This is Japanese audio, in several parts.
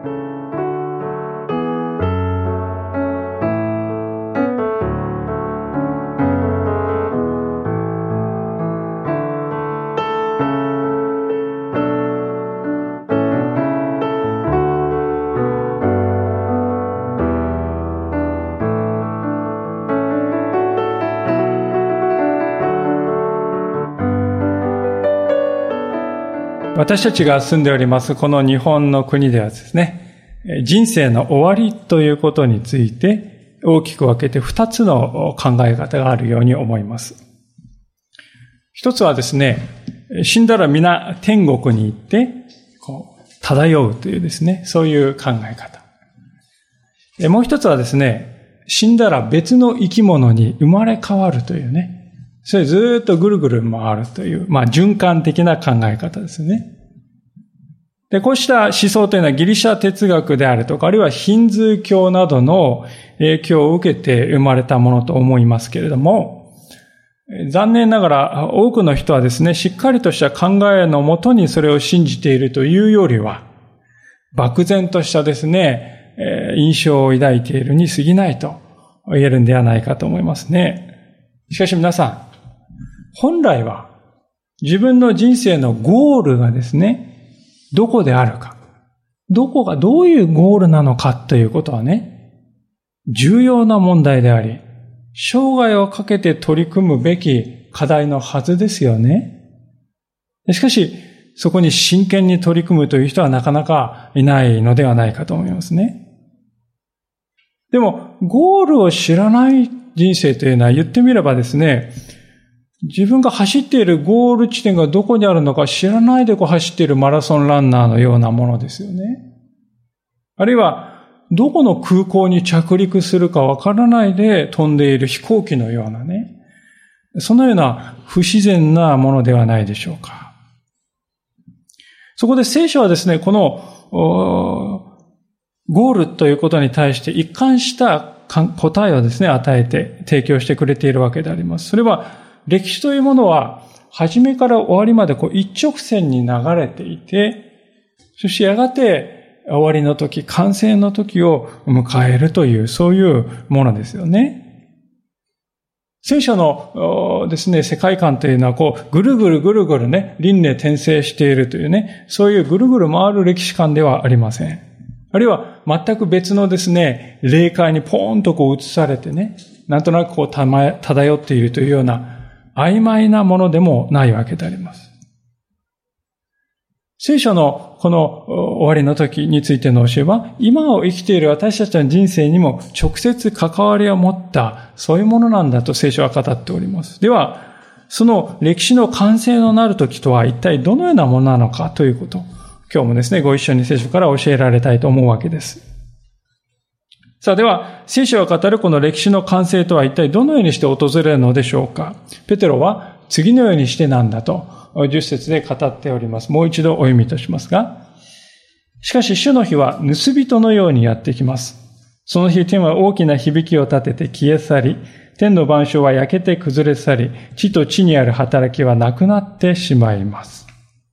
私たちが住んでおりますこの日本の国ではですね、人生の終わりということについて大きく分けて2つの考え方があるように思います。一つはですね、死んだら皆天国に行って漂うというですね、そういう考え方。もう一つはですね、死んだら別の生き物に生まれ変わるというね、それずっとぐるぐる回るという、循環的な考え方ですね。で、こうした思想というのはギリシャ哲学であるとか、あるいはヒンズー教などの影響を受けて生まれたものと思いますけれども、残念ながら多くの人はですね、しっかりとした考えのもとにそれを信じているというよりは、漠然としたですね、印象を抱いているに過ぎないと言えるんではないかと思いますね。しかし皆さん、本来は自分の人生のゴールがですね、どこであるか、どういうゴールなのかということはね、重要な問題であり、生涯をかけて取り組むべき課題のはずですよね。しかし、そこに真剣に取り組むという人はなかなかいないのではないかと思いますね。でも、ゴールを知らない人生というのは言ってみればですね、自分が走っているゴール地点がどこにあるのか知らないで走っているマラソンランナーのようなものですよね。あるいは、どこの空港に着陸するかわからないで飛んでいる飛行機のようなね、そのような不自然なものではないでしょうか。そこで聖書はですね、このゴールということに対して一貫した答えをですね、与えて提供してくれているわけであります。それは、歴史というものは、初めから終わりまで一直線に流れていて、そしてやがて終わりの時、完成の時を迎えるという、そういうものですよね。聖書のですね、世界観というのは、ぐるぐるね、輪廻転生しているというね、そういうぐるぐる回る歴史観ではありません。あるいは、全く別のですね、霊界にポーンと移されてね、なんとなく漂っているというような、曖昧なものでもないわけであります。聖書のこの終わりの時についての教えは、今を生きている私たちの人生にも直接関わりを持った、そういうものなんだと聖書は語っております。では、その歴史の完成のなる時とは一体どのようなものなのかということ、今日もですね、ご一緒に聖書から教えられたいと思うわけです。さあでは、聖書が語るこの歴史の完成とは一体どのようにして訪れるのでしょうか。ペテロは次のようにしてなんだと10節で語っております。もう一度お読みとしますが、しかし主の日は盗人のようにやってきます。その日天は大きな響きを立てて消え去り、天の万象は焼けて崩れ去り、地と地にある働きはなくなってしまいます。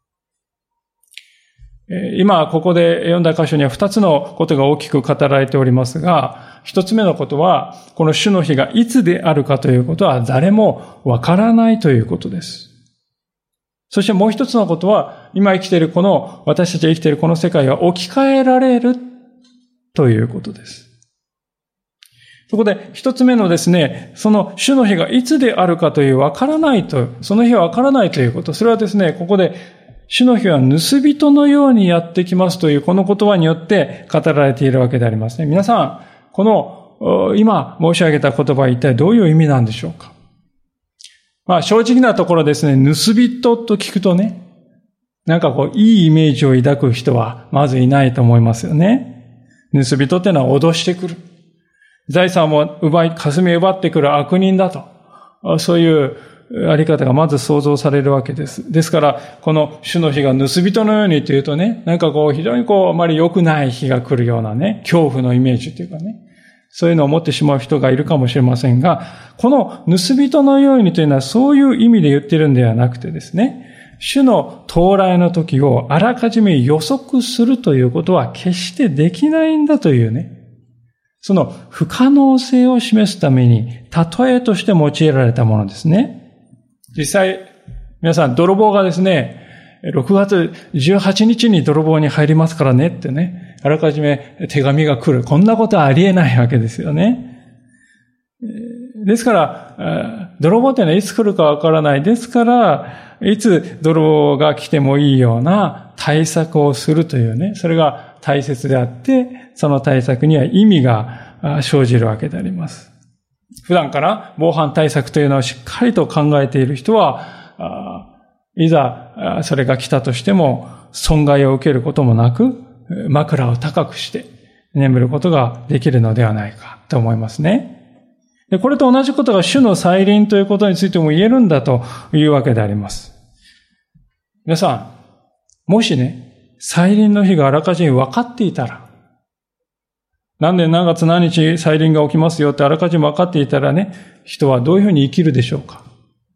今、ここで読んだ箇所には2つのことが大きく語られておりますが、1つ目のことは、この主の日がいつであるかということは誰もわからないということです。そしてもう一つのことは、今生きている私たちが生きているこの世界が置き換えられるということです。そこで一つ目のですね、その主の日がいつであるかというわからないと、その日はわからないということ、それはですね、ここで主の日は盗人のようにやってきますというこの言葉によって語られているわけでありますね。皆さん、この今申し上げた言葉は一体どういう意味なんでしょうか。正直なところですね、盗人と聞くとね、なんかいいイメージを抱く人はまずいないと思いますよね。盗人ってのは脅してくる。財産を霞み奪ってくる悪人だと。そういうあり方がまず想像されるわけです。ですから、この主の日が盗人のようにというとね、なんか非常にあまり良くない日が来るようなね、恐怖のイメージというかね、そういうのを持ってしまう人がいるかもしれませんが、この盗人のようにというのはそういう意味で言っているんではなくてですね、 主の到来の時をあらかじめ予測するということは決してできないんだというね、その不可能性を示すために例えとして用いられたものですね。実際、皆さん泥棒がですね、6月18日に泥棒に入りますからねってね、あらかじめ手紙が来る。こんなことはありえないわけですよね。ですから、泥棒というのはいつ来るかわからない。ですから、いつ泥棒が来てもいいような対策をするというね、それが大切であって、その対策には意味が生じるわけであります。普段から防犯対策というのをしっかりと考えている人は、いざそれが来たとしても損害を受けることもなく、枕を高くして眠ることができるのではないかと思いますね。で、これと同じことが主の再臨ということについても言えるんだというわけであります。皆さん、もしね、再臨の日があらかじめ分かっていたら、何年何月何日再臨が起きますよってあらかじめ分かっていたらね、人はどういうふうに生きるでしょうか。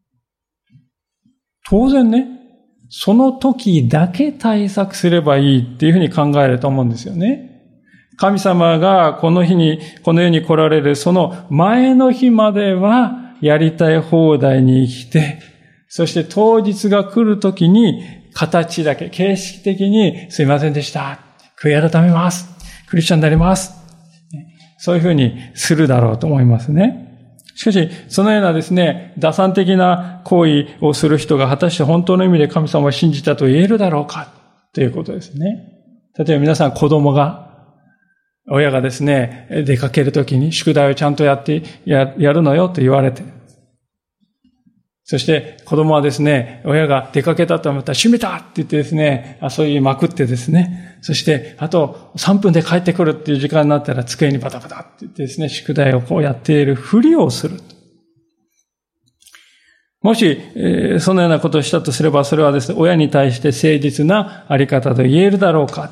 当然ね、その時だけ対策すればいいっていうふうに考えると思うんですよね。神様がこの世に来られるその前の日まではやりたい放題に生きて、そして当日が来る時に形だけ、形式的にすいませんでした。悔い改めます。クリスチャンになります。そういうふうにするだろうと思いますね。しかし、そのようなですね、打算的な行為をする人が果たして本当の意味で神様を信じたと言えるだろうかということですね。例えば皆さん親がですね、出かけるときに宿題をちゃんとやるのよと言われて、そして子供はですね、親が出かけたと思ったら閉めたって言ってですね、そういうまくってですね、そしてあと3分で帰ってくるっていう時間になったら机にバタバタって言ってですね、宿題をこうやっているふりをする。もし、そのようなことをしたとすれば、それはですね、親に対して誠実なあり方と言えるだろうか。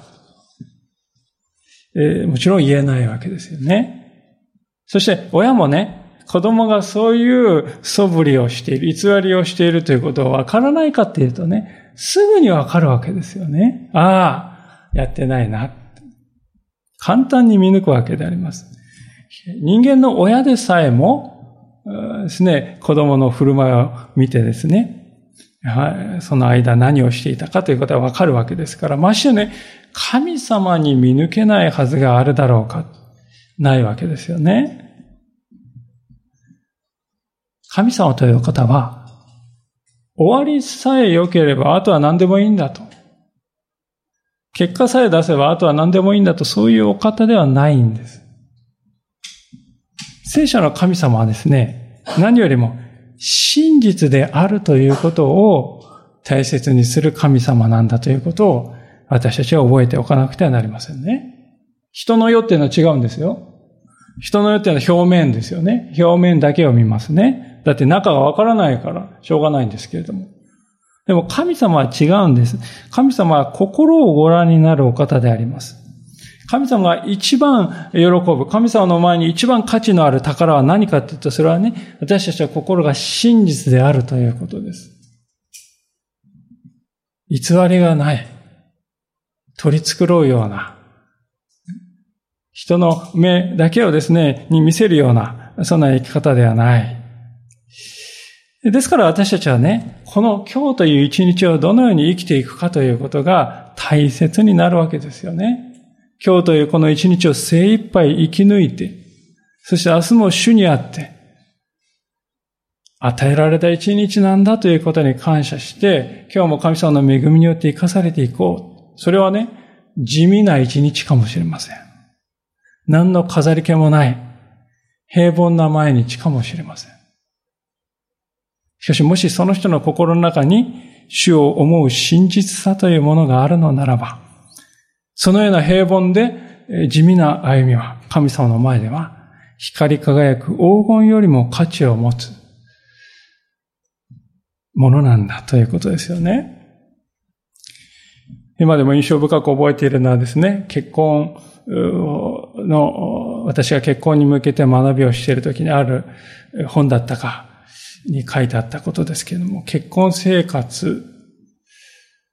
もちろん言えないわけですよね。そして親もね、子供がそういう素振りをしている、偽りをしているということをわからないかっていうとね、すぐにわかるわけですよね。ああ、やってないな。簡単に見抜くわけであります。人間の親でさえもですね、子供の振る舞いを見てですね、その間何をしていたかということはわかるわけですから、ましてね、神様に見抜けないはずがあるだろうか、ないわけですよね。神様という方は、終わりさえ良ければあとは何でもいいんだと。結果さえ出せばあとは何でもいいんだと、そういうお方ではないんです。聖書の神様はですね、何よりも真実であるということを大切にする神様なんだということを私たちは覚えておかなくてはなりませんね。人の世っていうのは違うんですよ。人の世っていうのは表面ですよね。表面だけを見ますね。だって中がわからないからしょうがないんですけれども。でも神様は違うんです。神様は心をご覧になるお方であります。神様が一番喜ぶ、神様の前に一番価値のある宝は何かって言うと、それはね、私たちは心が真実であるということです。偽りがない。取り繕うような。人の目だけをですね、に見せるような、そんな生き方ではない。ですから私たちはね、この今日という一日をどのように生きていくかということが大切になるわけですよね。今日というこの一日を精一杯生き抜いて、そして明日も主にあって、与えられた一日なんだということに感謝して、今日も神様の恵みによって生かされていこう。それはね、地味な一日かもしれません。何の飾り気もない平凡な毎日かもしれません。しかしもしその人の心の中に主を思う真実さというものがあるのならば、そのような平凡で地味な歩みは神様の前では光り輝く黄金よりも価値を持つものなんだということですよね。今でも印象深く覚えているのはですね、私が結婚に向けて学びをしているときにある本だったかに書いてあったことですけれども、結婚生活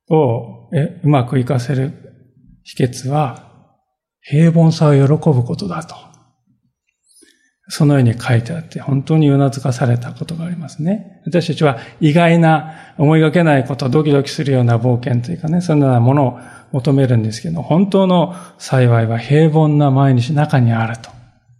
をうまく活かせる秘訣は、平凡さを喜ぶことだと。そのように書いてあって、本当にうなずかされたことがありますね。私たちは意外な、思いがけないこと、ドキドキするような冒険というかね、そんなようなものを求めるんですけど、本当の幸いは平凡な毎日の中にあると。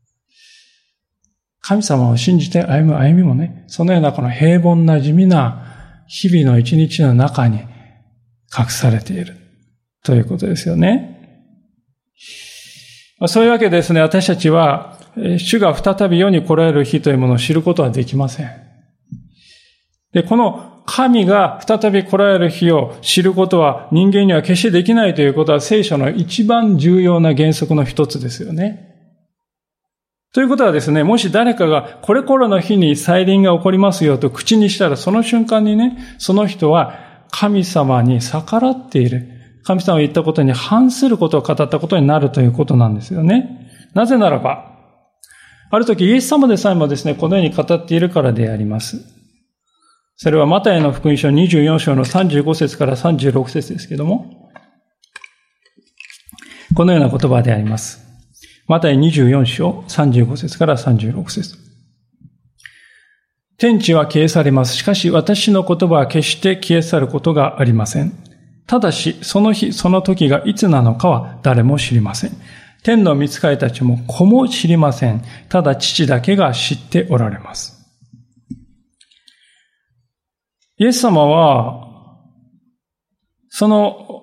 神様を信じて歩む歩みもね、そのようなこの平凡な地味な日々の一日の中に隠されているということですよね。そういうわけでですね、私たちは主が再び世に来られる日というものを知ることはできません。で、この神が再び来られる日を知ることは人間には決してできないということは聖書の一番重要な原則の一つですよね。ということはですね、もし誰かがこれこれの日に再臨が起こりますよと口にしたら、その瞬間にね、その人は神様に逆らっている。神様が言ったことに反することを語ったことになるということなんですよね。なぜならば、ある時イエス様でさえもですね、このように語っているからであります。それはマタイの福音書24章の35節から36節ですけども、このような言葉であります。マタイ24章35節から36節。天地は消え去ります。しかし私の言葉は決して消え去ることがありません。ただし、その日、その時がいつなのかは誰も知りません。天の御使いたちも子も知りません。ただ父だけが知っておられます。イエス様は、その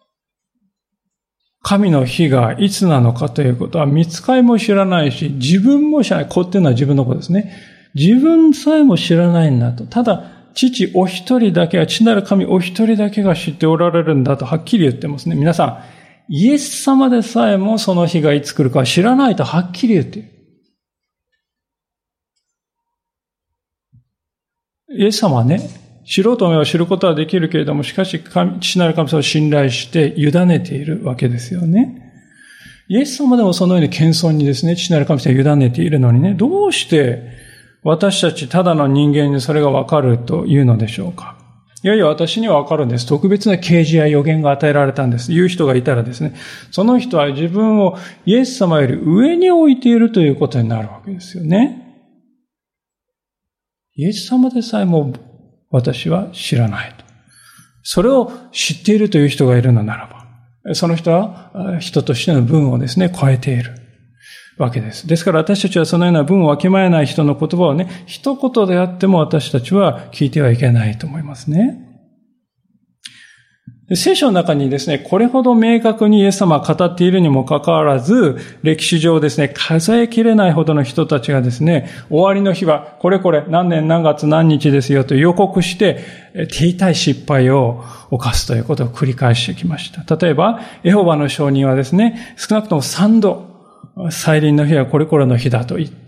神の日がいつなのかということは御使いも知らないし、自分も知らない。子っていうのは自分の子ですね。自分さえも知らないんだと。ただ、父お一人だけが、父なる神お一人だけが知っておられるんだとはっきり言ってますね。皆さん、イエス様でさえもその日がいつ来るか知らないとはっきり言っている。イエス様はね、知ろうと思えば知ることはできるけれども、しかし父なる神様を信頼して委ねているわけですよね。イエス様でもそのように謙遜にですね、父なる神様を委ねているのにね、どうして私たちただの人間にそれがわかるというのでしょうか。いやいや、私にはわかるんです。特別な啓示や予言が与えられたんです。言う人がいたらですね、その人は自分をイエス様より上に置いているということになるわけですよね。イエス様でさえも私は知らないと。それを知っているという人がいるのならば、その人は人としての分をですね、超えているわけです。ですから私たちはそのような分をわきまえない人の言葉をね、一言であっても私たちは聞いてはいけないと思いますね。聖書の中にですね、これほど明確にイエス様が語っているにもかかわらず、歴史上ですね、数えきれないほどの人たちがですね、終わりの日はこれこれ何年何月何日ですよと予告して、手痛い失敗を犯すということを繰り返してきました。例えば、エホバの証人はですね、少なくとも3度、再臨の日はこれこれの日だと言って、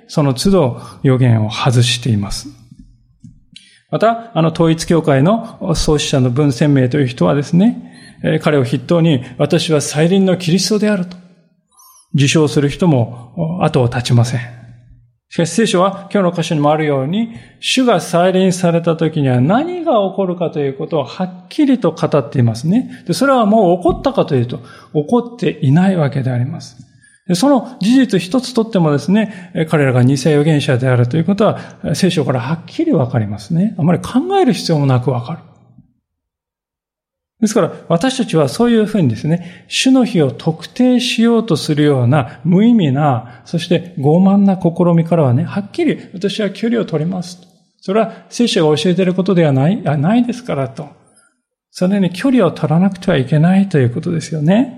その都度予言を外しています。また、統一教会の創始者の文鮮明という人はですね、彼を筆頭に、私は再臨のキリストであると自称する人も後を絶ちません。しかし聖書は今日の箇所にもあるように、主が再臨された時には何が起こるかということをはっきりと語っていますね。で、それはもう起こったかというと、起こっていないわけであります。その事実一つとってもですね、彼らが偽預言者であるということは、聖書からはっきりわかりますね。あまり考える必要もなくわかる。ですから、私たちはそういうふうにですね、主の日を特定しようとするような無意味な、そして傲慢な試みからはね、はっきり私は距離を取りますと。それは聖書が教えていることではないですからと。それに距離を取らなくてはいけないということですよね。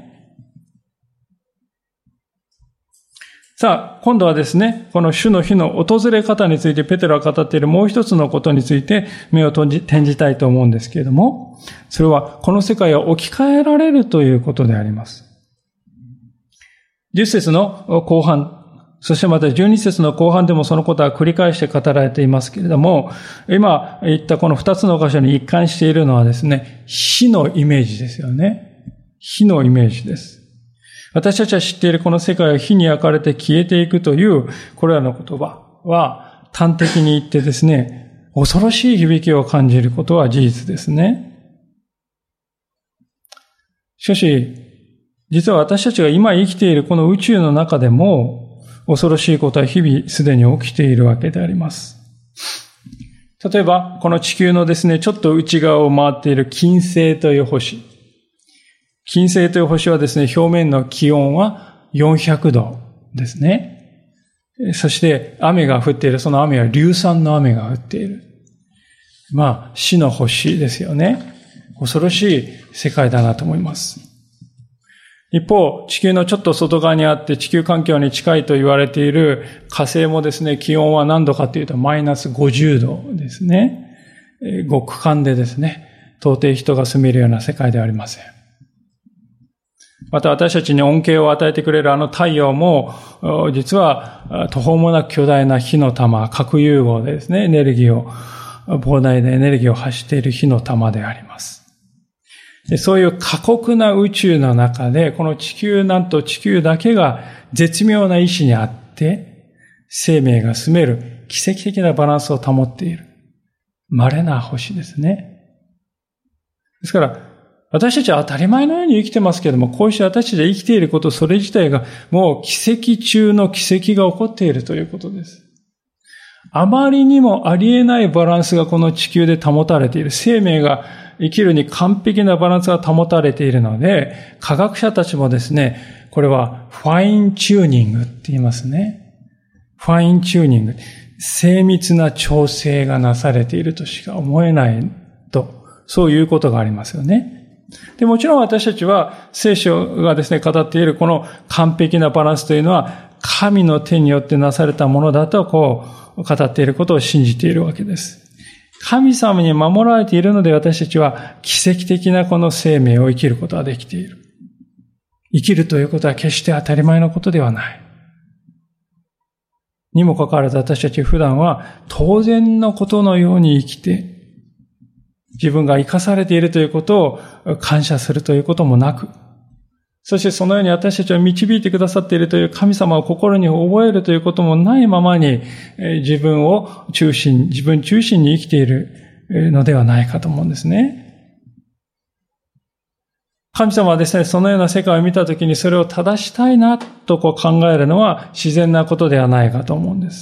さあ、今度はですね、この主の日の訪れ方についてペテロが語っているもう一つのことについて目を転じたいと思うんですけれども、それはこの世界を置き換えられるということであります。10節の後半、そしてまた12節の後半でもそのことは繰り返して語られていますけれども、今言ったこの2つの箇所に一貫しているのはですね、火のイメージですよね。火のイメージです。私たちは知っているこの世界は火に焼かれて消えていくというこれらの言葉は端的に言ってですね、恐ろしい響きを感じることは事実ですね。 しかし、実は私たちが今生きているこの宇宙の中でも、恐ろしいことは日々すでに起きているわけであります。例えば、この地球のですね、ちょっと内側を回っている金星という星。金星という星はですね、表面の気温は400度ですね。そして雨が降っている、その雨は硫酸の雨が降っている。死の星ですよね。恐ろしい世界だなと思います。一方、地球のちょっと外側にあって地球環境に近いと言われている火星もですね、気温は何度かというとマイナス50度ですね。極寒でですね、到底人が住めるような世界ではありません。また私たちに恩恵を与えてくれるあの太陽も、実は途方もなく巨大な火の玉、核融合でですね、膨大なエネルギーを発している火の玉であります。そういう過酷な宇宙の中で、この地球だけが絶妙な位置にあって、生命が住める奇跡的なバランスを保っている。稀な星ですね。ですから、私たちは当たり前のように生きてますけれども、こうして私たちが生きていること、それ自体がもう奇跡中の奇跡が起こっているということです。あまりにもありえないバランスがこの地球で保たれている。生命が生きるに完璧なバランスが保たれているので、科学者たちもですね、これはファインチューニングって言いますね。ファインチューニング。精密な調整がなされているとしか思えないと、そういうことがありますよね。で、もちろん私たちは聖書がですね、語っているこの完璧なバランスというのは、神の手によってなされたものだと語っていることを信じているわけです。神様に守られているので私たちは奇跡的なこの生命を生きることができている。生きるということは決して当たり前のことではない。にもかかわらず私たち普段は当然のことのように生きて、自分が生かされているということを感謝するということもなく、そしてそのように私たちを導いてくださっているという神様を心に覚えるということもないままに、自分中心に生きているのではないかと思うんですね。神様はですね、そのような世界を見たときにそれを正したいなと考えるのは自然なことではないかと思うんです。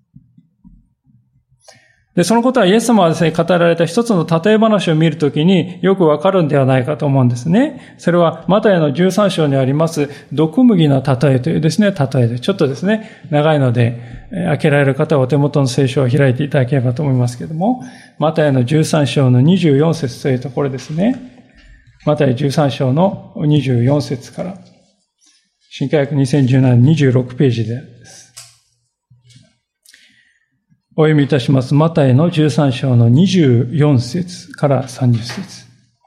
で、そのことはイエス様はですね、語られた一つの例え話を見るときによくわかるんではないかと思うんですね。それはマタイの13章にあります毒麦の例えというですね、例えで、ちょっとですね、長いので、開けられる方はお手元の聖書を開いていただければと思いますけれども、マタイの13章の24節というところですね。マタイ13章の24節から、新科学2017年26ページです。お読みいたします。マタイの13章の24節から30節。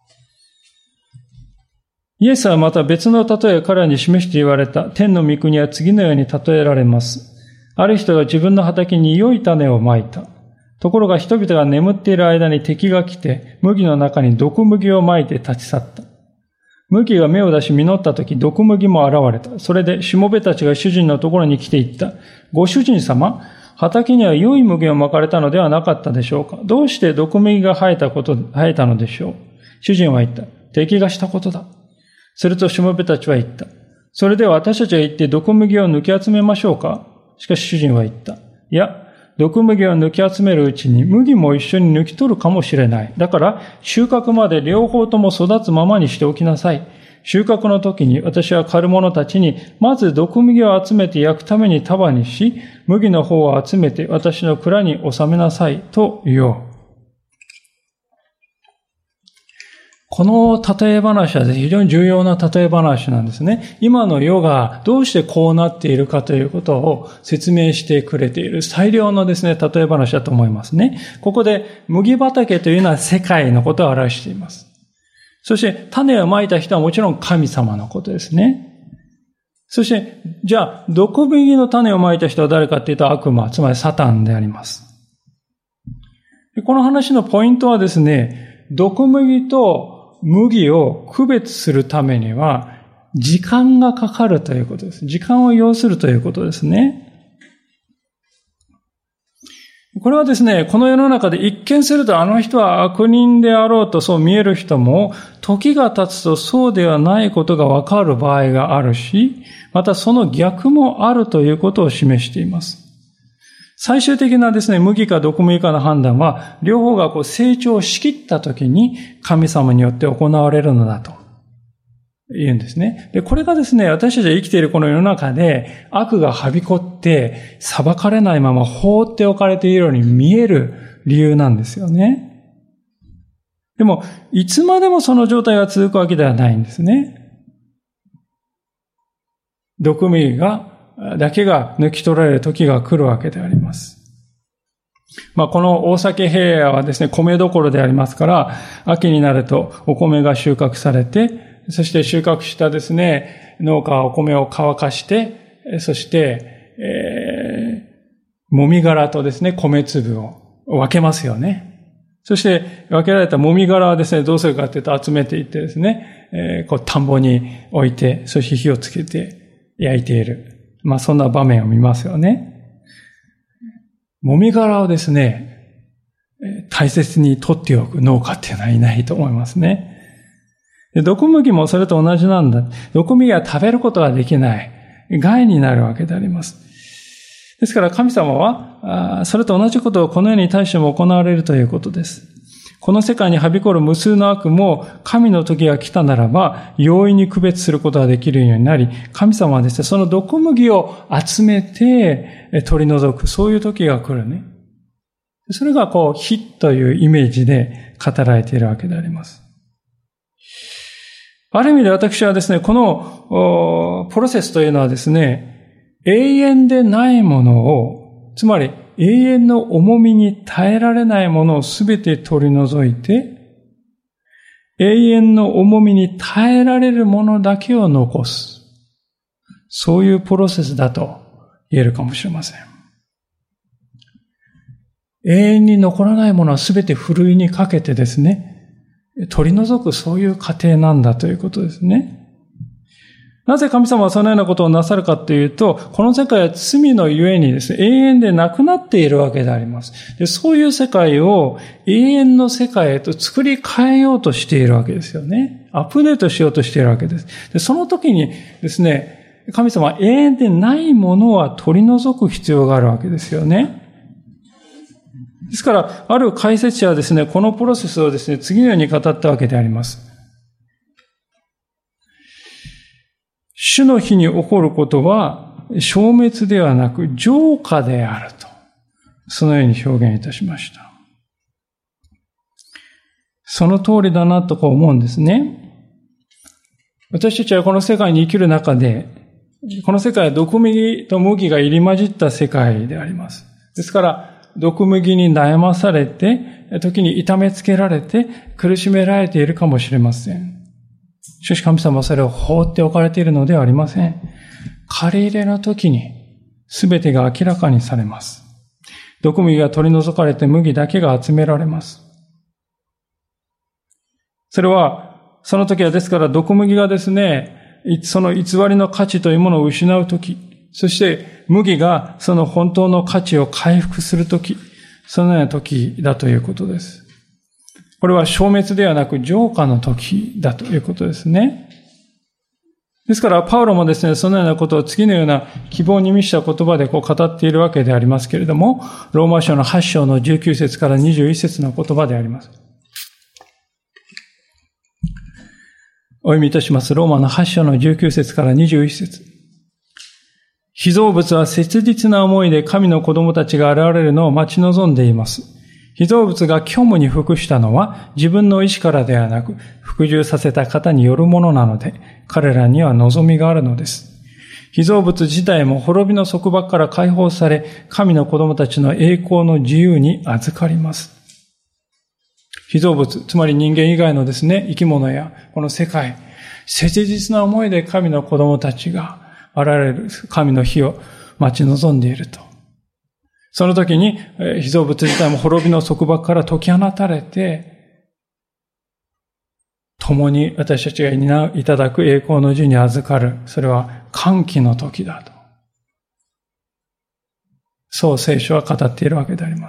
イエスはまた別の例えを彼らに示して言われた。天の御国は次のように例えられます。ある人が自分の畑に良い種をまいた。ところが人々が眠っている間に敵が来て、麦の中に毒麦をまいて立ち去った。麦が芽を出し実ったとき、毒麦も現れた。それでしもべたちが主人のところに来て言った。ご主人様、畑には良い麦をまかれたのではなかったでしょうか。どうして毒麦が生えたのでしょう。主人は言った。敵がしたことだ。するとしもべたちは言った。それでは私たちが行って毒麦を抜き集めましょうか。しかし主人は言った。いや、毒麦を抜き集めるうちに麦も一緒に抜き取るかもしれない。だから収穫まで両方とも育つままにしておきなさい。収穫の時に私は狩る者たちに、まず毒麦を集めて焼くために束にし、麦の方を集めて私の蔵に収めなさいと言おう。この例え話は非常に重要な例え話なんですね。今の世がどうしてこうなっているかということを説明してくれている最良のですね、例え話だと思いますね。ここで麦畑というのは世界のことを表しています。そして種をまいた人はもちろん神様のことですね。そして、じゃあ、毒麦の種をまいた人は誰かっていうと悪魔、つまりサタンであります。この話のポイントはですね、毒麦と麦を区別するためには、時間がかかるということです。時間を要するということですね。 これはですね、この世の中で一見するとあの人は悪人であろうとそう見える人も、時が経つとそうではないことがわかる場合があるし、またその逆もあるということを示しています。最終的なですね、麦か毒麦かの判断は、両方が成長しきったときに神様によって行われるのだと言うんですね。で、これがですね、私たちが生きているこの世の中で悪がはびこって裁かれないまま放っておかれているように見える理由なんですよね。でも、いつまでもその状態が続くわけではないんですね。毒麦だけが抜き取られる時が来るわけであります。この大崎平野はですね、米どころでありますから、秋になるとお米が収穫されて、そして収穫したですね、農家はお米を乾かして、そして、もみ殻とですね、米粒を分けますよね。そして分けられたもみ殻はですね、どうするかというと集めていってですね、田んぼに置いて、そして火をつけて焼いている。そんな場面を見ますよね。もみ殻をですね、大切に取っておく農家っていうのはいないと思いますね。で、毒麦もそれと同じなんだ。毒麦は食べることができない。害になるわけであります。ですから神様は、それと同じことをこの世に対しても行われるということです。この世界にはびこる無数の悪も神の時が来たならば容易に区別することができるようになり、神様はですね、その毒麦を集めて取り除く、そういう時が来るね。それが火というイメージで語られているわけであります。ある意味で私はですね、このプロセスというのはですね、永遠でないものを、つまり永遠の重みに耐えられないものをすべて取り除いて、永遠の重みに耐えられるものだけを残す。そういうプロセスだと言えるかもしれません。永遠に残らないものはすべてふるいにかけてですね、取り除くそういう過程なんだということですね。なぜ神様はそのようなことをなさるかというと、この世界は罪のゆえにですね、永遠でなくなっているわけであります。で、そういう世界を永遠の世界へと作り変えようとしているわけですよね。アップデートしようとしているわけです。で、その時にですね、神様は永遠でないものは取り除く必要があるわけですよね。ですから、ある解説者はですね、このプロセスをですね、次のように語ったわけであります。主の日に起こることは消滅ではなく浄化であると、そのように表現いたしました。その通りだなと思うんですね。私たちはこの世界に生きる中で、この世界は毒麦と麦が入り混じった世界であります。ですから、毒麦に悩まされて、時に痛めつけられて、苦しめられているかもしれません。しかし神様はそれを放っておかれているのではありません。借り入れの時に全てが明らかにされます。毒麦が取り除かれて麦だけが集められます。それは、その時はですから毒麦がですね、その偽りの価値というものを失う時、そして麦がその本当の価値を回復する時、そのような時だということです。これは消滅ではなく浄化の時だということですね。ですから、パウロもですね、そのようなことを次のような希望に満ちた言葉で語っているわけでありますけれども、ローマ書の8章の19節から21節の言葉であります。お読みいたします。ローマの8章の19節から21節。被造物は切実な思いで神の子供たちが現れるのを待ち望んでいます。被造物が虚無に服したのは自分の意志からではなく、服従させた方によるものなので、彼らには望みがあるのです。被造物自体も滅びの束縛から解放され、神の子供たちの栄光の自由に預かります。被造物、つまり人間以外のですね、生き物やこの世界、切実な思いで神の子供たちが現れる神の日を待ち望んでいると。その時に被造物自体も滅びの束縛から解き放たれて、共に私たちがいただく栄光の字に預かる。それは歓喜の時だと。 そう聖書は語っているわけであります。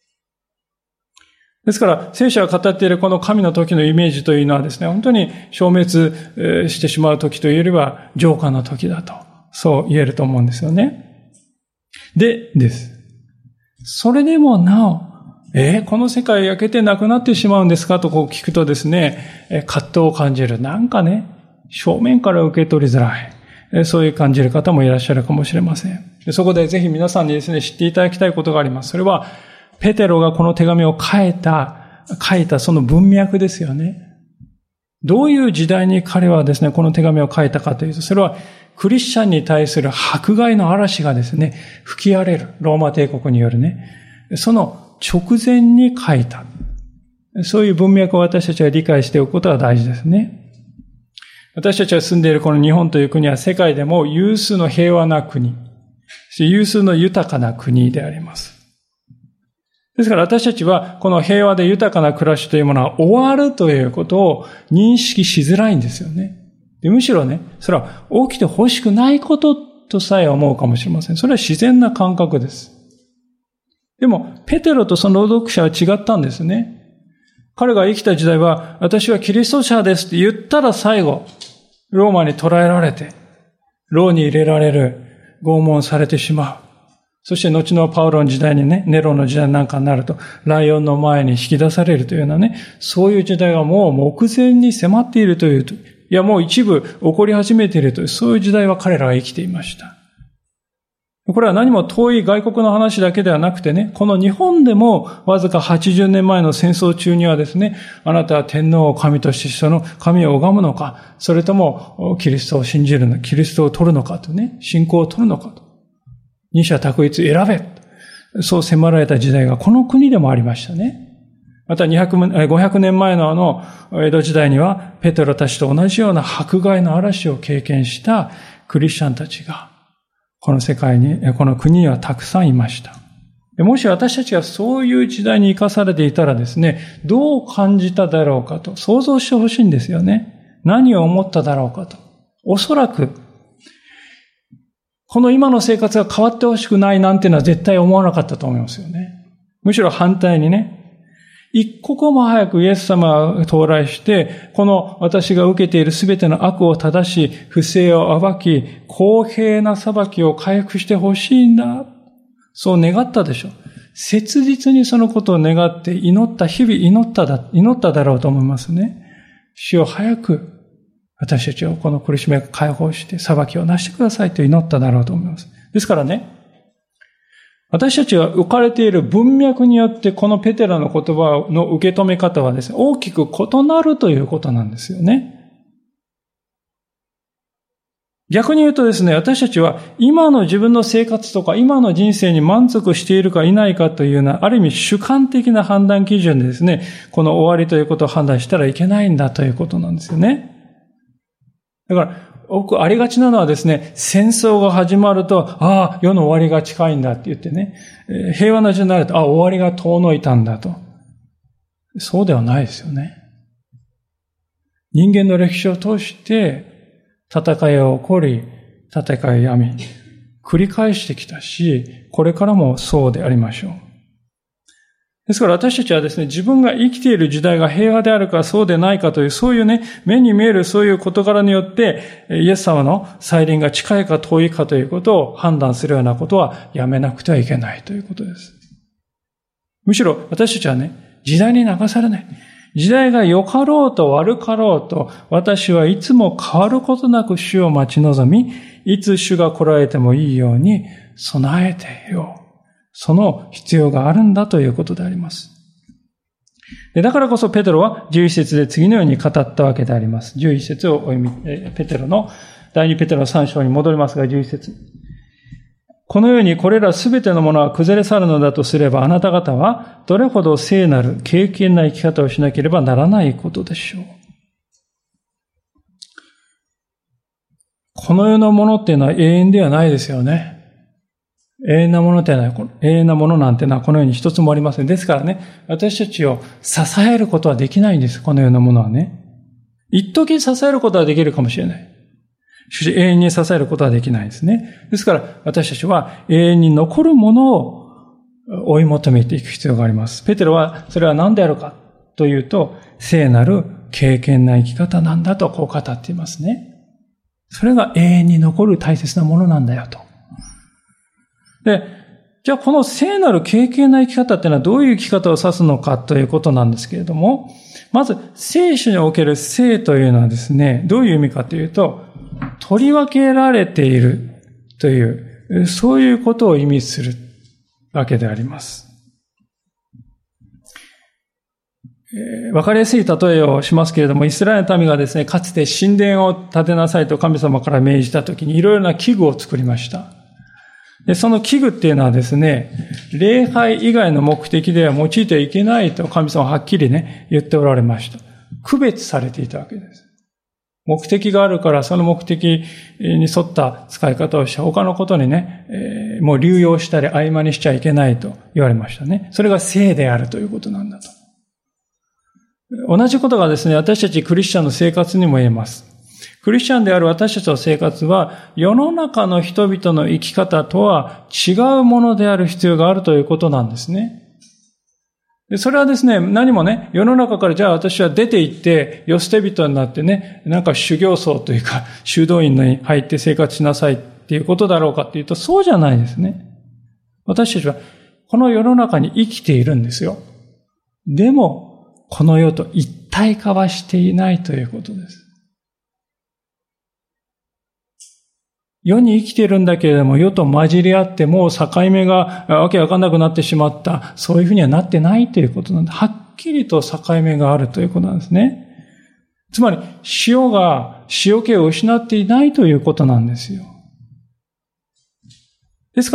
ですから、聖書が語っているこの神の時のイメージというのはですね、本当に消滅してしまう時というよりは、浄化の時だと、そう言えると思うんですよね。です。それでもなお、この世界焼けてなくなってしまうんですかとこう聞くとですね、葛藤を感じる。なんかね、正面から受け取りづらい。そういう感じる方もいらっしゃるかもしれません。そこでぜひ皆さんにですね、知っていただきたいことがあります。それは、ペテロがこの手紙を書いたその文脈ですよね。どういう時代に彼はですね、この手紙を書いたかというと、それはクリスチャンに対する迫害の嵐がですね、吹き荒れる。ローマ帝国によるね。その直前に書いた。そういう文脈を私たちは理解しておくことが大事ですね。私たちが住んでいるこの日本という国は世界でも有数の平和な国、有数の豊かな国であります。ですから私たちはこの平和で豊かな暮らしというものは終わるということを認識しづらいんですよね。でむしろね、それは起きてほしくないこととさえ思うかもしれません。それは自然な感覚です。でも、ペテロとその朗読者は違ったんですね。彼が生きた時代は、私はキリスト者ですって言ったら最後、ローマに捕らえられて、牢に入れられる、拷問されてしまう。そして後のパウロの時代にね、ネロの時代なんかになると、ライオンの前に引き出されるというようなね、そういう時代がもう目前に迫っているという、いやもう一部起こり始めているという、そういう時代は彼らは生きていました。これは何も遠い外国の話だけではなくてね、この日本でもわずか80年前の戦争中にはですね、あなたは天皇を神としてその神を拝むのか、それともキリストを信じるの、キリストを取るのかとね、信仰を取るのかと。二者択一選べ。そう迫られた時代がこの国でもありましたね。また500年前の江戸時代にはペテロたちと同じような迫害の嵐を経験したクリスチャンたちがこの世界に、この国にはたくさんいました。もし私たちがそういう時代に生かされていたらですね、どう感じただろうかと想像してほしいんですよね。何を思っただろうかと。おそらく、この今の生活が変わってほしくないなんていうのは絶対思わなかったと思いますよね。むしろ反対にね、一刻も早くイエス様が到来して、この私が受けているすべての悪を正し、不正を暴き、公平な裁きを回復してほしいんだ。そう願ったでしょう。切実にそのことを願って日々祈っただろうと思いますね。主を早く私たちをこの苦しみを解放して裁きをなしてくださいと祈っただろうと思います。ですからね、私たちが置かれている文脈によってこのペテロの言葉の受け止め方はですね、大きく異なるということなんですよね。逆に言うとですね、私たちは今の自分の生活とか今の人生に満足しているかいないかというような、ある意味主観的な判断基準でですね、この終わりということを判断したらいけないんだということなんですよね。だから、ありがちなのはですね、戦争が始まると、世の終わりが近いんだって言ってね、平和な時代になると、終わりが遠のいたんだと。そうではないですよね。人間の歴史を通して、戦いが起こり、戦いやみ、繰り返してきたし、これからもそうでありましょう。ですから私たちはですね、自分が生きている時代が平和であるかそうでないかという、そういうね、目に見えるそういう事柄によって、イエス様の再臨が近いか遠いかということを判断するようなことはやめなくてはいけないということです。むしろ私たちはね、時代に流されない。時代が良かろうと悪かろうと、私はいつも変わることなく主を待ち望み、いつ主が来られてもいいように備えていよう。その必要があるんだということであります。だからこそペテロは11節で次のように語ったわけであります。11節をお読み、ペテロの、第2ペテロの3章に戻りますが、11節。このようにこれらすべてのものは崩れ去るのだとすれば、あなた方はどれほど聖なる敬虔な生き方をしなければならないことでしょう。この世のものっていうのは永遠ではないですよね。永遠なものなんてのはこの世に一つもありません。ですからね、私たちを支えることはできないんです。この世のものはね。一時支えることはできるかもしれない。 しかし永遠に支えることはできないですね。ですから私たちは永遠に残るものを追い求めていく必要があります。ペテロはそれは何であるかというと、聖なる敬虔な生き方なんだとこう語っていますね。それが永遠に残る大切なものなんだよと。で、じゃあこの聖なる敬虔な生き方っていうのはどういう生き方を指すのかということなんですけれども、まず聖書における聖というのはですね、どういう意味かというと、取り分けられているという、そういうことを意味するわけであります。わかりやすい例えをしますけれども、イスラエルの民がですね、かつて神殿を建てなさいと神様から命じたときにいろいろな器具を作りました。で、その器具っていうのはですね、礼拝以外の目的では用いてはいけないと神様ははっきりね、言っておられました。区別されていたわけです。目的があるからその目的に沿った使い方をした他のことにね、もう流用したり曖昧にしちゃいけないと言われましたね。それが聖であるということなんだと。同じことがですね、私たちクリスチャンの生活にも言えます。クリスチャンである私たちの生活は世の中の人々の生き方とは違うものである必要があるということなんですね。でそれはですね、何もね、世の中からじゃあ私は出て行って、世捨て人になってね、なんか修行僧というか、修道院に入って生活しなさいっていうことだろうかっていうと、そうじゃないですね。私たちはこの世の中に生きているんですよ。でも、この世と一体化はしていないということです。世に生きているんだけれども、世と混じり合ってもう境目がわけわかんなくなってしまった。そういうふうにはなってないということなんで、はっきりと境目があるということなんですね。つまり、塩が塩気を失っていないということなんですよ。ですから、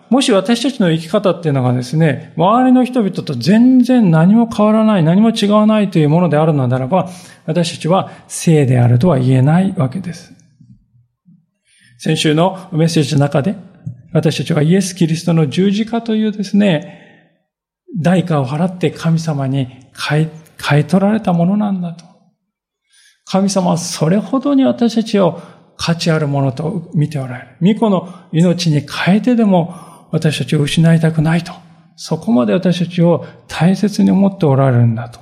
もし私たちの生き方っていうのがですね、周りの人々と全然何も変わらない、何も違わないというものであるのならば、私たちは聖であるとは言えないわけです。先週のメッセージの中で、私たちはイエス・キリストの十字架というですね、代価を払って神様に買い取られたものなんだと。神様はそれほどに私たちを価値あるものと見ておられる。御子の命に変えてでも私たちを失いたくないと。そこまで私たちを大切に思っておられるんだと。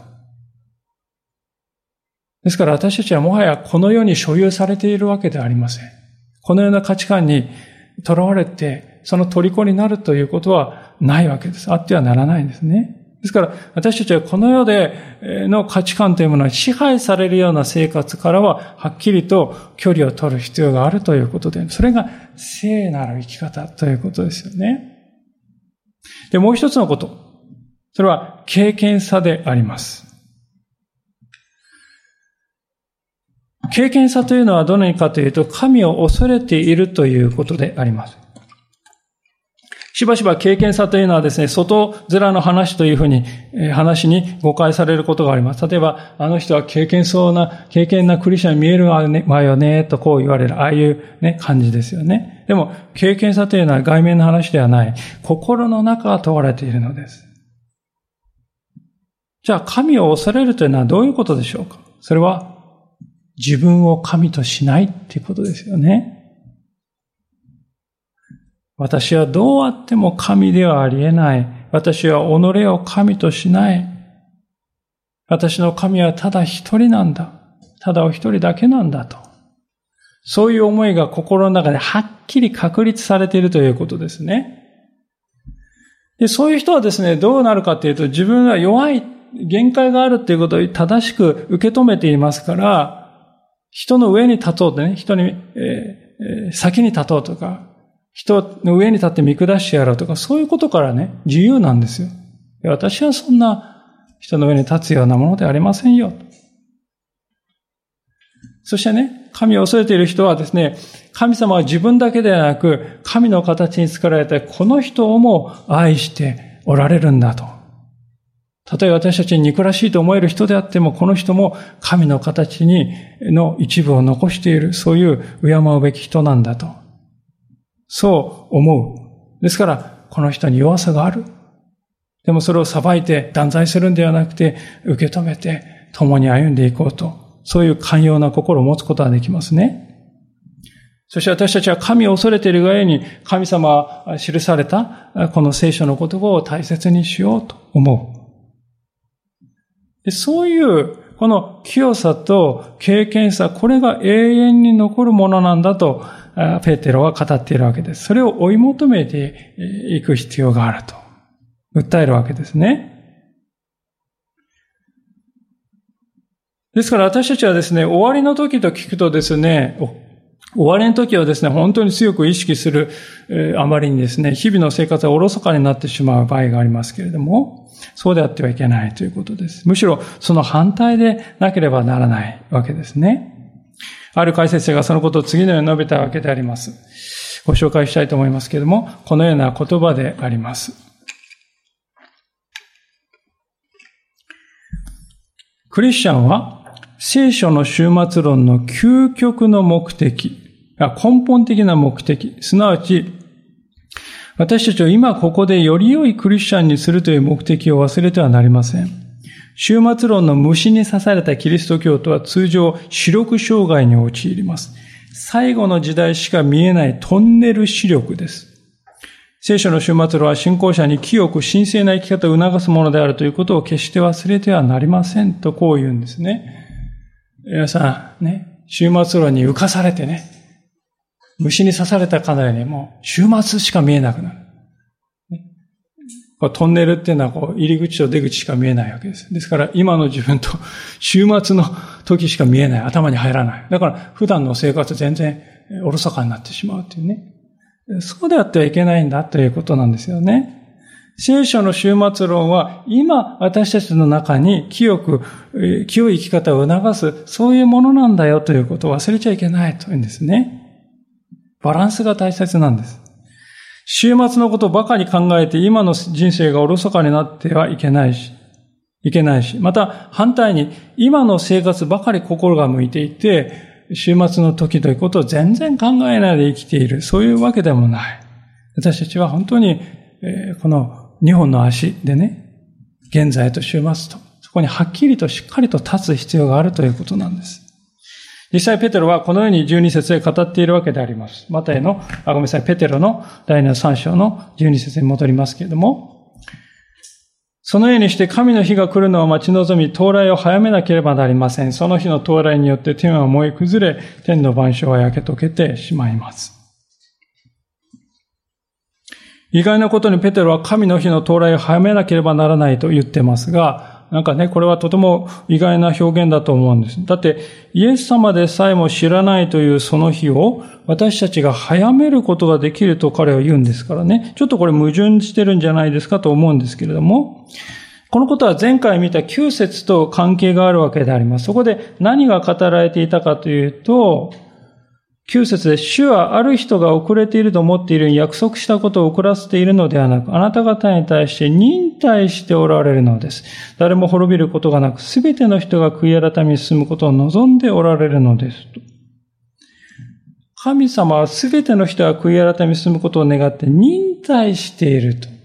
ですから私たちはもはやこの世に所有されているわけではありません。このような価値観にとらわれて、その虜になるということはないわけです。あってはならないんですね。ですから、私たちはこの世での価値観というものは支配されるような生活からは、はっきりと距離を取る必要があるということで、それが聖なる生き方ということですよね。で、もう一つのこと。それは敬虔さであります。敬虔さというのはどのようにかというと、神を恐れているということであります。しばしば敬虔さというのはですね、外面の話というふうに、話に誤解されることがあります。例えば、あの人は敬虔なクリスチャンに見えるわよね、とこう言われる、ああいうね、感じですよね。でも、敬虔さというのは外面の話ではない。心の中が問われているのです。じゃあ、神を恐れるというのはどういうことでしょうか？それは、自分を神としないっていうことですよね。私はどうあっても神ではありえない。私は己を神としない。私の神はただ一人なんだ。ただお一人だけなんだと。そういう思いが心の中ではっきり確立されているということですね。で、そういう人はですね、どうなるかというと、自分は弱い、限界があるということを正しく受け止めていますから、人の上に立とうとね、人に、先に立とうとか、人の上に立って見下してやろうとか、そういうことからね、自由なんですよ。私はそんな人の上に立つようなものではありませんよ。そしてね、神を恐れている人はですね、神様は自分だけではなく、神の形に作られたこの人をも愛しておられるんだと。たとえ私たちに憎らしいと思える人であっても、この人も神の形の一部を残している、そういう敬うべき人なんだと。そう思う。ですから、この人に弱さがある。でもそれを裁いて断罪するんではなくて、受け止めて共に歩んでいこうと。そういう寛容な心を持つことができますね。 そして私たちは神を恐れているがゆえに、神様が記されたこの聖書の言葉を大切にしようと思う。で、そういうこの清さと敬虔さ、これが永遠に残るものなんだと、ペテロは語っているわけです。それを追い求めていく必要があると訴えるわけですね。ですから私たちはですね、終わりの時と聞くとですね、終わりの時はですね、本当に強く意識するあまりにですね、日々の生活がおろそかになってしまう場合がありますけれども、そうであってはいけないということです。むしろその反対でなければならないわけですね。ある解説者がそのことを次のように述べたわけであります。ご紹介したいと思いますけれども、このような言葉であります。クリスチャンは聖書の終末論の究極の目的、根本的な目的、すなわち私たちを今ここでより良いクリスチャンにするという目的を忘れてはなりません。終末論の虫に刺されたキリスト教徒は通常視力障害に陥ります。最後の時代しか見えないトンネル視力です。聖書の終末論は信仰者に清く神聖な生き方を促すものであるということを決して忘れてはなりませんとこう言うんですね。皆さんね、終末論に浮かされてね、虫に刺されたかのようにもう終末しか見えなくなる。トンネルっていうのは入り口と出口しか見えないわけです。ですから今の自分と終末の時しか見えない。頭に入らない。だから普段の生活全然おろそかになってしまうというね。そうであってはいけないんだということなんですよね。聖書の終末論は今私たちの中に清い生き方を促すそういうものなんだよということを忘れちゃいけないというんですね。バランスが大切なんです。終末のことばかり考えて今の人生がおろそかになってはいけないし、また反対に今の生活ばかり心が向いていて、終末の時ということを全然考えないで生きている、そういうわけでもない。私たちは本当に、この2本の足でね、現在と終末と、そこにはっきりとしっかりと立つ必要があるということなんです。実際ペテロはこのように12節で語っているわけであります。ペテロの第2の3章の12節に戻りますけれども、そのようにして神の日が来るのを待ち望み、到来を早めなければなりません。その日の到来によって天は燃え崩れ、天の万象は焼け溶けてしまいます。意外なことにペテロは神の日の到来を早めなければならないと言ってますが、これはとても意外な表現だと思うんです。だって、イエス様でさえも知らないというその日を私たちが早めることができると彼は言うんですからね。ちょっとこれ矛盾してるんじゃないですかと思うんですけれども、このことは前回見た9節と関係があるわけであります。そこで何が語られていたかというと、9節で主はある人が遅れていると思っているように約束したことを遅らせているのではなく、あなた方に対して忍耐しておられるのです。誰も滅びることがなく、すべての人が悔い改めに進むことを望んでおられるのですと。神様はすべての人が悔い改めに進むことを願って忍耐していると。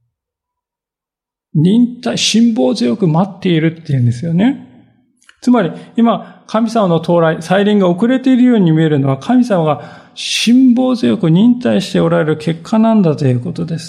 辛抱強く待っているっていうんですよね。つまり、今、神様の到来、再臨が遅れているように見えるのは、神様が辛抱強く忍耐しておられる結果なんだということです。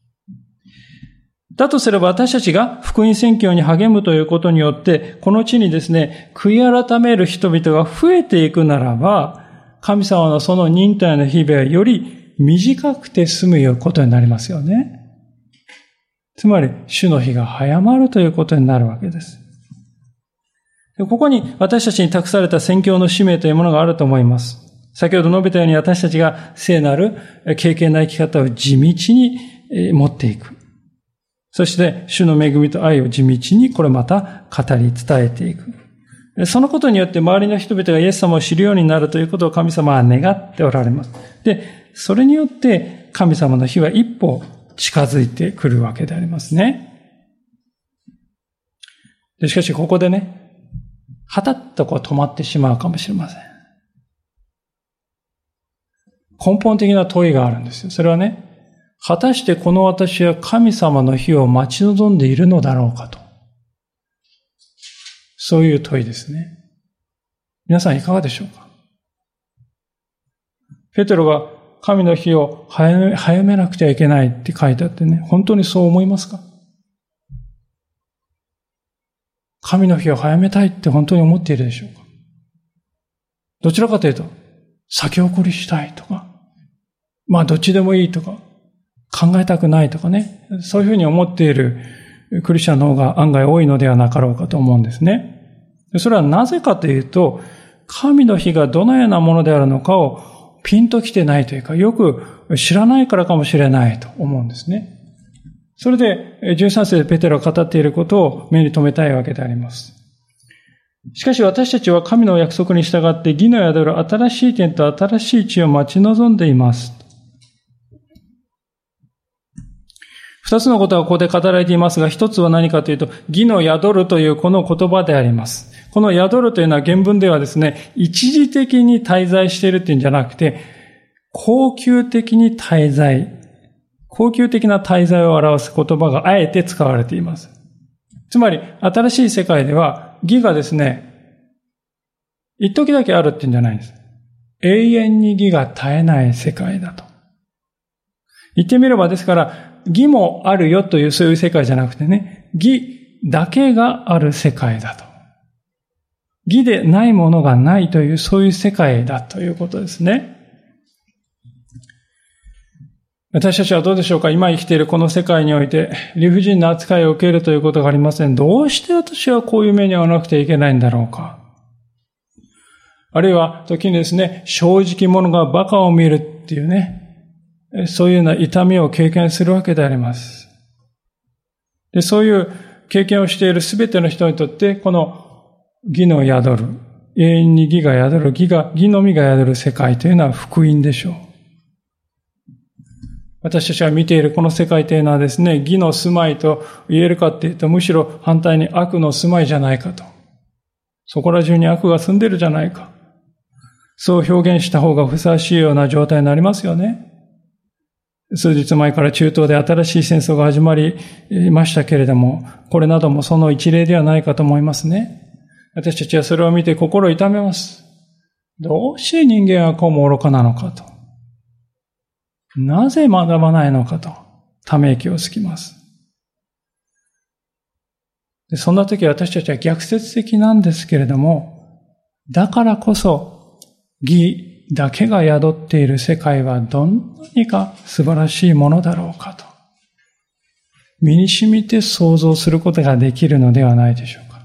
だとすれば、私たちが福音宣教に励むということによって、この地にですね、悔い改める人々が増えていくならば、神様のその忍耐の日々はより短くて済むことになりますよね。つまり、主の日が早まるということになるわけです。ここに私たちに託された宣教の使命というものがあると思います。先ほど述べたように私たちが聖なる敬虔な生き方を地道に持っていく。そして主の恵みと愛を地道にこれまた語り伝えていく。そのことによって周りの人々がイエス様を知るようになるということを神様は願っておられます。で、それによって神様の日は一歩近づいてくるわけでありますね。しかしここでね、はたっと止まってしまうかもしれません。根本的な問いがあるんですよ。それはね、果たしてこの私は神様の日を待ち望んでいるのだろうかと。そういう問いですね。皆さんいかがでしょうか？ ペテロが神の日を早めなくてはいけないって書いてあってね、本当にそう思いますか？神の日を早めたいって本当に思っているでしょうか？どちらかというと、先送りしたいとか、どっちでもいいとか、考えたくないとかね、そういうふうに思っているクリスチャンの方が案外多いのではなかろうかと思うんですね。それはなぜかというと、神の日がどのようなものであるのかをピンときてないというか、よく知らないからかもしれないと思うんですね。それで13節でペテロが語っていることを目に留めたいわけであります。しかし私たちは神の約束に従って義の宿る新しい天と新しい地を待ち望んでいます。二つのことがここで語られていますが、一つは何かというと、義の宿るというこの言葉であります。この宿るというのは原文ではですね、一時的に滞在しているっていうんじゃなくて、恒久的に滞在、恒久的な滞在を表す言葉があえて使われています。つまり、新しい世界では、義がですね、一時だけあるっていうんじゃないんです。永遠に義が絶えない世界だと。言ってみればですから、義もあるよというそういう世界じゃなくてね、義だけがある世界だと。義でないものがないというそういう世界だということですね。私たちはどうでしょうか？今生きているこの世界において理不尽な扱いを受けるということがありません。どうして私はこういう目に遭わなくてはいけないんだろうか？あるいは時にですね、正直者が馬鹿を見るっていうね、そういうような痛みを経験するわけであります。で、そういう経験をしているすべての人にとって、この義の宿る、永遠に義が宿る、義のみが宿る世界というのは福音でしょう。私たちが見ているこの世界というのはですね、義の住まいと言えるかっていうと、むしろ反対に悪の住まいじゃないかと。そこら中に悪が住んでるじゃないか。そう表現した方がふさわしいような状態になりますよね。数日前から中東で新しい戦争が始まりましたけれども、これなどもその一例ではないかと思いますね。私たちはそれを見て心を痛めます。どうして人間はこうも愚かなのかと。なぜ学ばないのかと、ため息をつきます。で、そんな時私たちは逆説的なんですけれども、だからこそ義だけが宿っている世界はどんなにか素晴らしいものだろうかと、身に染みて想像することができるのではないでしょうか。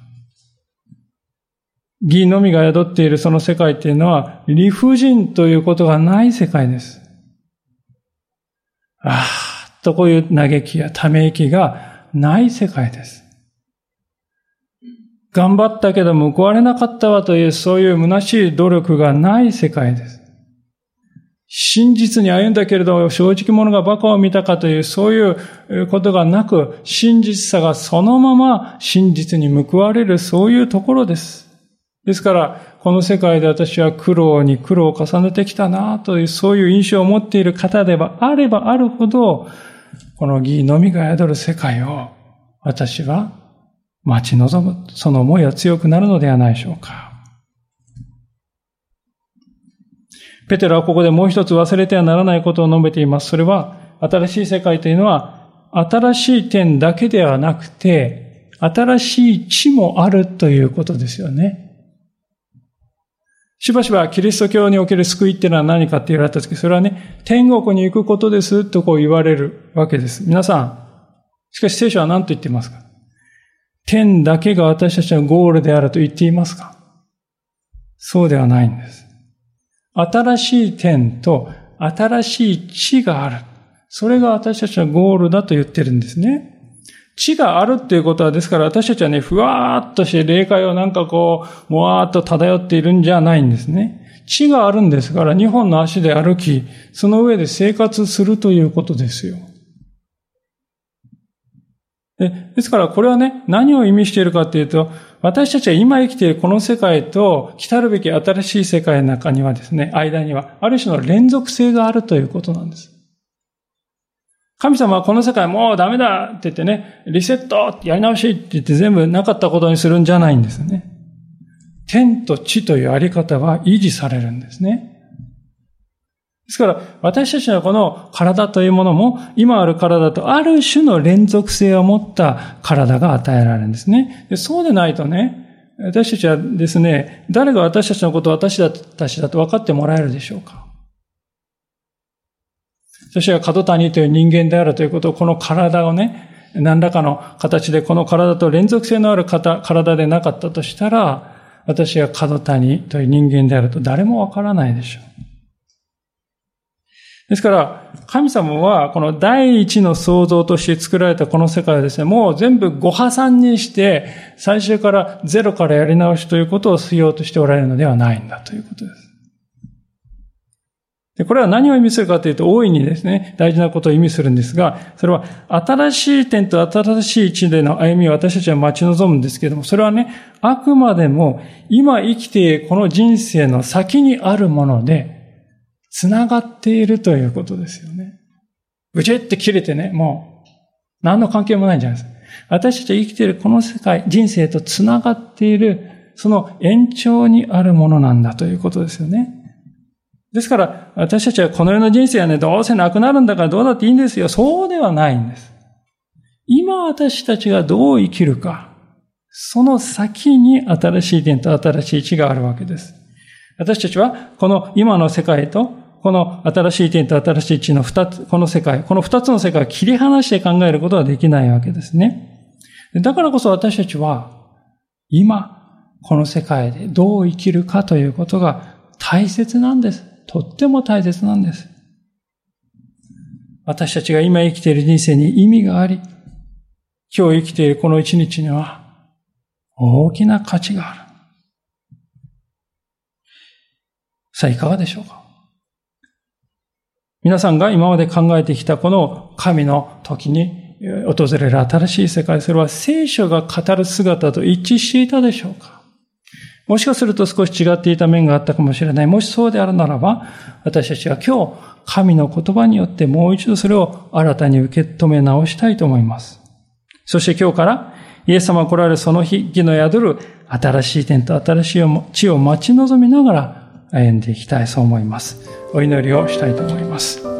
義のみが宿っているその世界というのは理不尽ということがない世界です。とこういう嘆きやため息がない世界です。頑張ったけど報われなかったわというそういう虚しい努力がない世界です。真実に歩んだけれど正直者が馬鹿を見たかというそういうことがなく、真実さがそのまま真実に報われるそういうところです。ですから、この世界で私は苦労に苦労を重ねてきたなというそういう印象を持っている方であればあるほど、この義のみが宿る世界を私は待ち望む、その思いは強くなるのではないでしょうか。ペテロはここでもう一つ忘れてはならないことを述べています。それは、新しい世界というのは、新しい点だけではなくて、新しい地もあるということですよね。しばしばキリスト教における救いっていうのは何かって言われたとき、それはね、天国に行くことですとこう言われるわけです。皆さん、しかし聖書は何と言っていますか？天だけが私たちのゴールであると言っていますか？そうではないんです。新しい天と新しい地がある。それが私たちのゴールだと言ってるんですね。地があるっていうことは、ですから私たちはね、ふわーっとして霊界をなんかこう、もわーっと漂っているんじゃないんですね。地があるんですから、2本の足で歩き、その上で生活するということですよ。ですからこれはね、何を意味しているかというと、私たちは今生きているこの世界と来たるべき新しい世界の中にはですね、間にはある種の連続性があるということなんです。神様はこの世界もうダメだって言ってね、リセットやり直しって言って全部なかったことにするんじゃないんですね。天と地というあり方は維持されるんですね。 ですから、私たちのこの体というものも、今ある体とある種の連続性を持った体が与えられるんですね。そうでないとね、私たちはですね、誰が私たちのことを私たちだと分かってもらえるでしょうか。私は角谷という人間であるということを、この体をね、何らかの形でこの体と連続性のある体でなかったとしたら、私は角谷という人間であると誰も分からないでしょう。ですから、神様はこの第一の創造として作られたこの世界をですね、もう全部ご破産にして、最初からゼロからやり直しということをしようとしておられるのではないんだということです。で、これは何を意味するかというと、大いにですね、大事なことを意味するんですが、それは新しい点と新しい位置での歩みを私たちは待ち望むんですけれども、それはね、あくまでも今生きているこの人生の先にあるもので、つながっているということですよね。ぐちって切れてね、もう何の関係もないんじゃないですか。私たちが生きているこの世界、人生とつながっている、その延長にあるものなんだということですよね。ですから、私たちはこの世の人生はね、どうせなくなるんだからどうだっていいんですよ。そうではないんです。今私たちがどう生きるか、その先に新しい点と新しい位置があるわけです。私たちはこの今の世界とこの新しい点と新しい位置のこの二つの世界を切り離して考えることはできないわけですね。だからこそ私たちは今この世界でどう生きるかということが大切なんです。とっても大切なんです。私たちが今生きている人生に意味があり、今日生きているこの一日には大きな価値がある。さあ、いかがでしょうか。皆さんが今まで考えてきたこの神の時に訪れる新しい世界、それは聖書が語る姿と一致していたでしょうか。もしかすると少し違っていた面があったかもしれない。もしそうであるならば、私たちは今日、神の言葉によってもう一度それを新たに受け止め直したいと思います。そして今日から、イエス様が来られるその日、義の宿る新しい天と新しい地を待ち望みながら歩んでいきたい、そう思います。お祈りをしたいと思います。